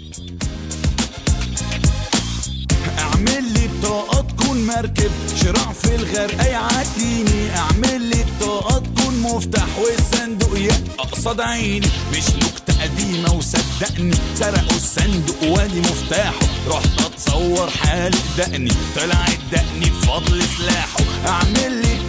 اعمل لي بطاقة تكون مركب شراع في الغرق يعديني، اعمل لي بطاقة تكون مفتاح والصندوق قصاد عيني، مش نكتة قديمة وصدقني سرقوا الصندوق وادي مفتاحه، رحت اتصور حالق دقني طلع الدقني بفضل سلاحه. اعمل لي